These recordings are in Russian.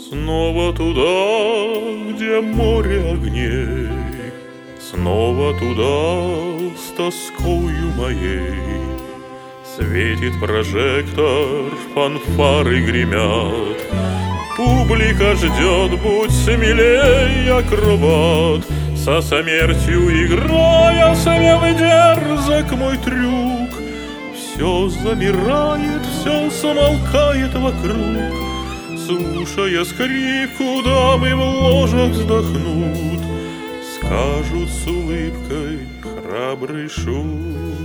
Снова туда, где море огней, снова туда с тоскою моей. Светит прожектор, фанфары гремят, публика ждет, будь смелей, акробат. Со смертью играя, смел и дерзок мой трюк. Все замирает, все смолкает вокруг, слушая скрипку, дамы в ложах вздохнут, скажут с улыбкой храбрый шут.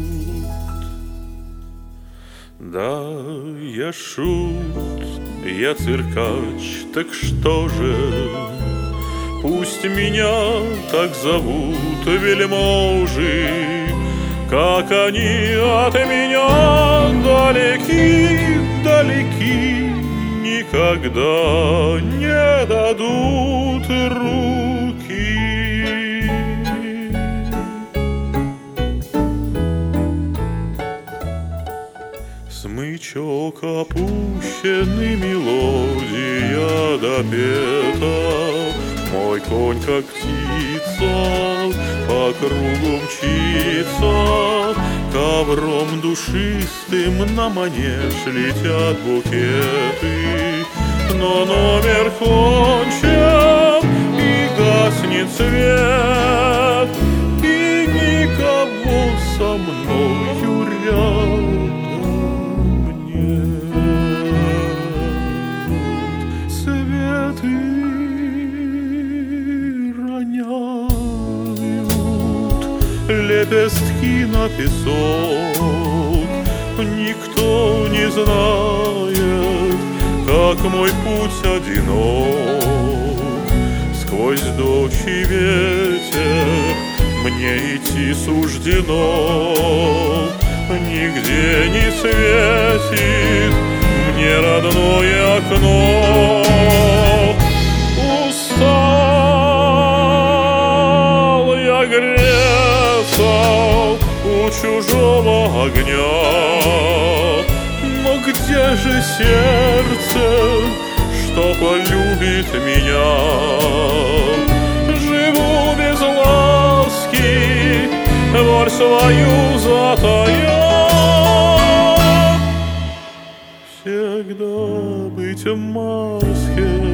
Да, я шут, я циркач, так что же? Пусть меня так зовут вельможи, как они от меня далеки, далеки, никогда не дадут руки. Смычок опущенный, мелодия допета, мой конь, как птица, по кругу мчится, ковром душистым на манеж летят букеты. Но номер кончен, и гаснет свет, и никого со мною рядом нет. Цветы лепестки на песок, никто не знает, как мой путь одинок. Сквозь дождь и ветер мне идти суждено, нигде не светит мне родное окно. Устал я греться у чужого огня, но где же сердце, что полюбит меня? Живу без ласки, боль свою затая. Всегда быть в маске,